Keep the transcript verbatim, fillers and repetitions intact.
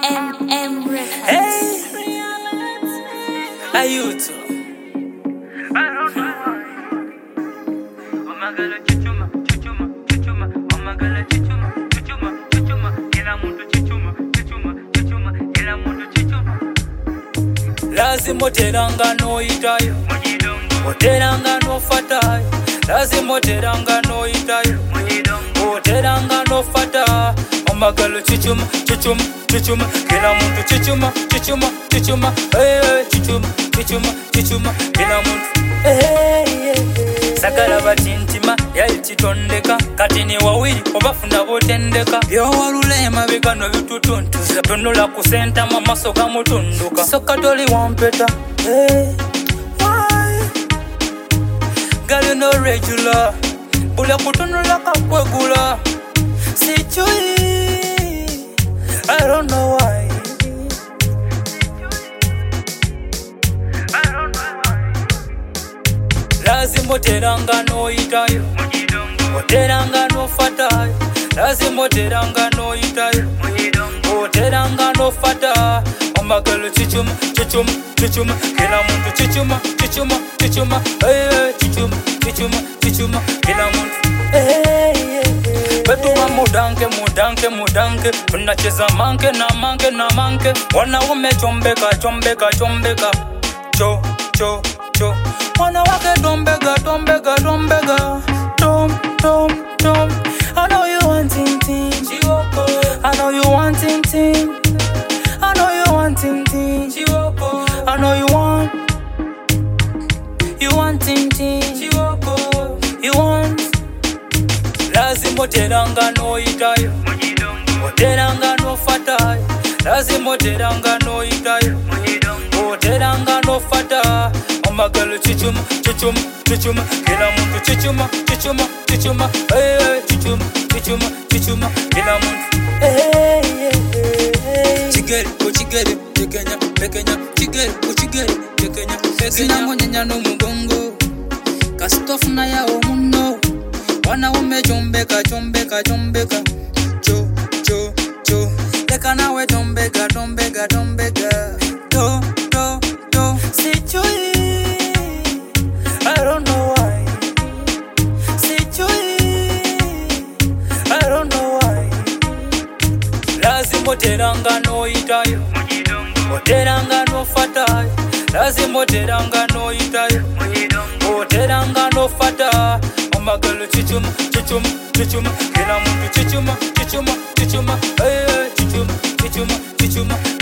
M M Records. Hey, are you too? I don't know why. Oh my God, chuchuma, chuchuma, chuchuma. Oh my God, chuchuma, chuchuma, chuchuma. Kila mtu chuchuma, chuchuma, chuchuma. Kila mtu chuchuma. Lazima teranga no itayo, Mujidongo, oteranga no fatayo. Lazima teranga no itayo, mujidongo. oteranga no fatayo. Oh my God, chuchuma, chuchuma, chuchuma. Kila mtu chuchuma, chuchuma, chuchuma. Hey, hey, chuchuma, chuchuma, chuchuma. Kila mtu. Hey, hey, hey. Sagala batintima yalititondeka kati ni wawili obafuna botendeka byowalulema bigano bitutuntuza tunula ku senta mu maso ga mutunduka soka toli wampeta. Hey, why? Girl, you no regular bula kutunula kakwegula sichui. I don't know why. I don't know why. Lazima teranga no itayo, Mujidongo, oteranga no fatayo. Lazima teranga no itayo, mujidongo. oteranga no fatayo. Oh my girl, chuchuma, chuchuma, chuchuma. Kila mtu chuchuma, chuchuma, chuchuma. Hey, hey, chuchuma, chuchuma, chuchuma. Kila mtu. Hey, hey, hey. Betuwa mudanke, mudanke, mudanke. Tunacheza manke na manke na manke. Wanaume chombeka, chombeka, chombeka. Cho, cho, cho. Wanawake tombega, tombega, tombega. Tom, tom, tom. I know you wanting things. I know you wanting things. I know you wanting things. I know you want. You wanting things. You want. Lazima teranga no itayo, Mujidongo, oteranga no fatayo. Lazima teranga no itayo, mujidongo. oteranga no fatayo. Oh my girl, chuchuma, chuchuma, chuchuma. Kila mtu chuchuma, chuchuma, chuchuma. Hey, hey, chuchuma, chuchuma, chuchuma. Kila mtu. Hey, hey, hey. Chigeri, oh chigeri, tekenya, tekenya. Chigeri, oh chigeri, tekenya, tekenya. Sina nyanya no mugongo, kastofu na yao muno. Wanaume chombeka, chombeka, chombeka. Cho, cho, cho. Leka nawe tombeka, tombeka, tombeka. To, to, to. Sichui. I don't know why. Sichui. I don't know why. Lazima teranga no itayo, Mujidongo, oteranga no fatayo. Lazima teranga no itayo, mujidongo. oteranga no fatayo. Oh my girl, chuchuma, chuchuma, chuchuma. Kila mtu chuchuma, chuchuma, chuchuma. Hey, hey, chuchuma, chuchuma, chuchuma.